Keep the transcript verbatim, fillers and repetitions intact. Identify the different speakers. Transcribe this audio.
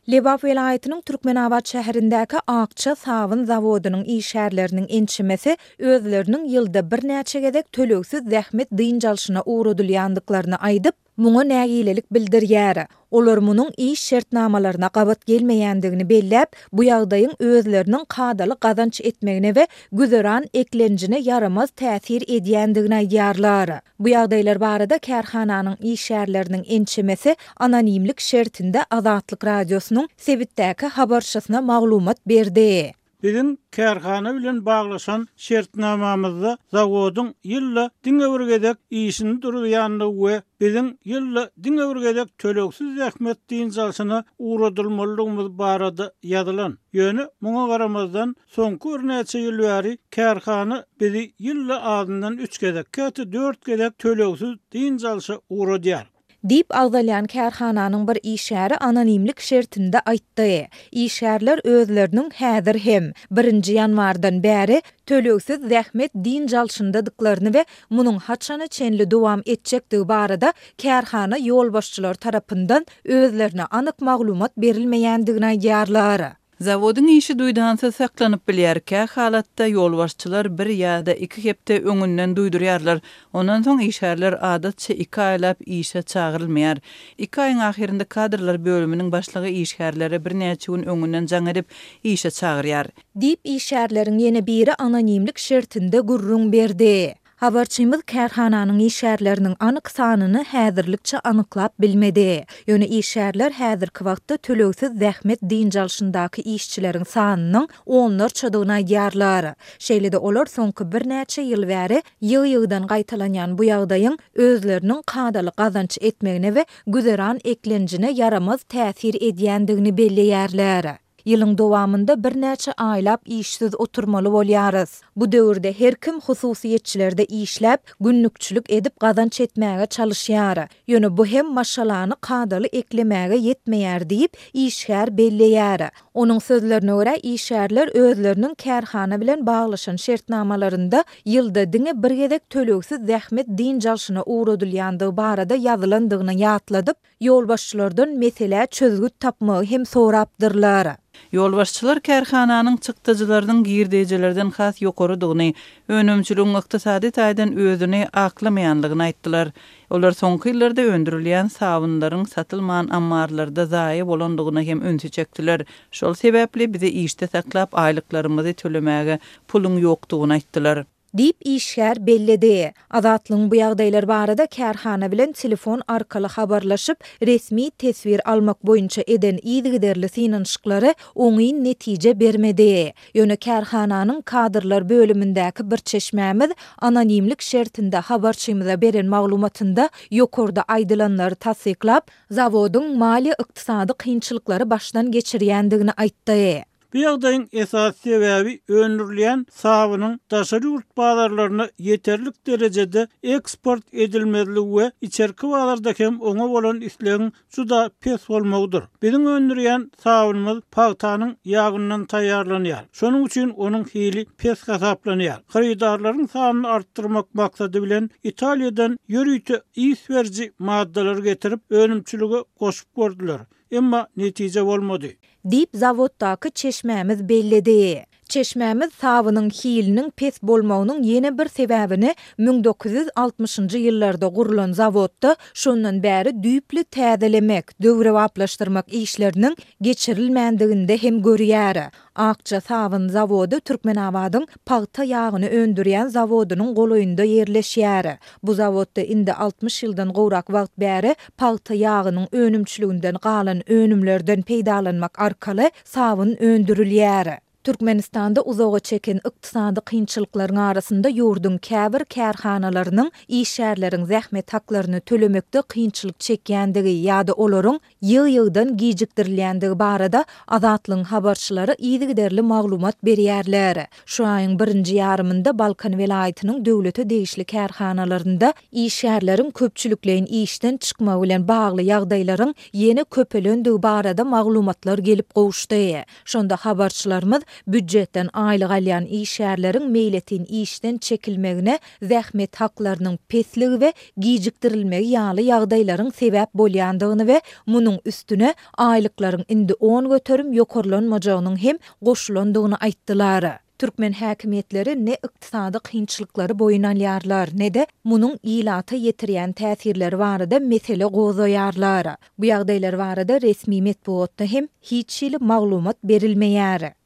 Speaker 1: Lebap vilayatynyň Türkmenabad şäherindäki Akça Sawyn zawodynyň işgärleriniň ençimesi özleriniň ýylda bir näçe gezek töleksiz zähmet dynjalşyna uğradylýandyklaryny aýdyp, muňa nägilelik bildirýär. Olar munyň iş şertnamalaryna gabat gelmeýändigini belläp, bu ýagdaýyň özleriniň kadaly gazanç etmegine we güzeran eklenjine yaramaz täsir edýändigini aýdýarlar. Bu ýagdaýlar barada kärhananyň işgärleriniň ençimesi anonimlik şertinde Azatlyk radiosynyň Sebitdäki habarşasyna maglumat berdi.
Speaker 2: Bizim kärhana bilen baglaşan şertnamamyzda zawodyň ýylla diňewrgedek işini durýanlygy we bizim ýylla diňewrgedek töleksiz zähmet dynjalşyna uğradylmalygymyz barada ýazylan. Ýöne muňa garamazdan soňky bir näçe ýyl bäri kärhana bizi ýylla azyndan üç gezek, käte dört gezek töleksiz dynjalşy uğradýar.
Speaker 1: Dip agdalyan kärhananyň bir işgäri anonimlik şertinde aýtdy. İşgärler özleriniň häzir hem birinji ýanwardan bäri töleksiz zähmet dynjalşyndadyklaryny we munyň haçany çenli dowam etjekdigi barada kärhana ýolbaşçylar tarapyndan özlerine anyk maglumat berilmeýändigini aýdýarlar.
Speaker 3: Zawodyň işi duýdansa saklanyp bilýärkä halatda ýolbaşçylar bir ýa-da iki hepde öňünden duýdurýarlar. Ondan soň işgärler adatça iki aýlap işe çagyrylmaýar. iki aýyň ahirinde kadrlar bölüminiň başlygy işgärlere bir näçe gün öňünden jaň edip işe çagyrýar.
Speaker 1: Dip işgärleriň ýene biri anonimlik şertinde gurrun berdi. Habarçymyz kärhananyň işgärleriniň anyk sanyny häzirlikçe anyklap bilmedi. Ýöne işgärler häzirki wagtda töleksiz zähmet dynjalşyndaky işçileriň sanynyň onlar çadygyny aýdýarlar. Şeýle-de olar soňky bir näçe ýyl bäri ýygy-ýygydan gaýtalanýan bu ýagdaýyň özleriniň kadaly gazanç etmegine we güzeran eklenjine yaramaz täsir edýändigini belläýärler. Ýylyň dowamında bir näçe aýlap işsiz oturmaly bolýarys. Bu döwürde her kim hususiýetçilerde işläp, günnükçülük edip gazanç etmäge çalışýar. Ýöne bu hem maşalany kadaly eklemäge ýetmeýär diýip işgär belläýär. Onuň sözlerine görä işgärler özleriniň kärhana bilen baglaşan şertnamalarynda ýylda diňe bir gezek töleksiz zähmet dynjalşyna uğradylýandygy barada ýazylandygyny ýatladyp, ýolbaşçylardan mesele çözgüt tapmagy hem sorapdyrlar.
Speaker 3: Ýolbaşçylar kärhananyň çykdyjylarynyň girdejelerden has ýokarydygyny, önümçülüğün ykdysady taýdan özüni aklamaýanlygyny aýtdylar. Olar soňky ýyllarda öndürilýän sawunlaryň satylman ammarlarda zaýy bolandygyny hem öňe çekdiler. Şol sebäpli bizi işde saklap aýlyklarymyzy tölemäge puluň ýokdugyny aýtdylar.
Speaker 1: Dip işgär belledi. Azatlyň bu ýagdaýlar barada kärhana bilen telefon arkaly habarlaşyp, resmi tesvir almak boýunça eden ýygyderli synanşyklary oňy netije bermedi. Ýöne kärhananyň kadrlar bölümindäki bir çeşmämiz anonimlik şertinde habarçymyza beren maglumatynda ýokarda aýdylanlary tasdiklap, zawodyň mali ykdysady kynçylyklary başdan geçirýändigini aýtdy.
Speaker 2: Bu ýagdaýyň esas sebäbi öndürilýän sawynyň daşary ýurt bazarlaryna ýeterlik derejede eksport edilmezligi we içerki bazarda hem oňa bolan islegiň juda pes bolmagydyr. Biziň öndürýän sawynymyz paýtanyň ýagyndan taýýarlanýar. Şonuň üçin onuň hili pes hasaplanýar. Harydarlaryň sanyny artdyrmak maksady bilen Italiýadan ýörüýte iswerji maddalar getirip önümçülüge goşup gördiler. Emma netije bolmady.
Speaker 1: Dip zawoddaky çeşmämiz belledi. Çeşmämiz sawynyň hiliniň pes bolmagynyň ýene bir sebäbini bin dokuz ýüz altymyşynjy ýyllarda gurulan zawodda şondan bäri düýpli täzelemek, döwre waplaşdyrmak işleriniň geçirilmändiginde hem görýär. Akça Sawyn zawody Türkmenabadyň paýta ýagyny öndürýän zawodynyň golaýynda ýerleşýär. Bu zawodda indi altymyş ýyldan gowrak wagt bäri paýta ýagynyň önümçülüginden galan önümlerden peýdalanmak arkaly sawyn öndürilýär. Türkmenistanda uzağa çeken ykdysady kynçylyklaryň arasynda ýurdun käbir kärhanalarynyň işgärleriň zähmet haklaryny tölemekde kynçylyk çekýändigi ýa-da olaryň ýygy-ýygydan gijikdirilýändigi barada Azatlyň habarçylary ýygyderli maglumat berýärler. Şu aýyň birinji ýarymynda Balkan welaýatynyň döwlete degişli kärhanalarynda işgärleriň köpçülükleýin işden çykmagy bilen bagly ýagdaýlaryň ýene köpelendiği barada maglumatlar gelip gowuşdy. Şonda habarçylarymyz büdjetden aýlyk alýan işärleriň meýletin işden çekilmegine zähmet haklarynyň pesligi we gijikdirilmegi ýaly ýagdaýlaryň sebäp bolýandygyny we munyň üstüne aýlyklaryň indi on göterim ýokarlanmajagynyň hem goşulandygyny aýtdylar. Türkmen häkimetleri ne ykdysady kynçylyklary boyun alýarlar, ne de munyň ýylaty ýetirýän täsirleri barada mesele gozaýarlar. Bu ýagdaýlar barada resmi metbuatda hem hiç ýyly maglumat berilmeýär.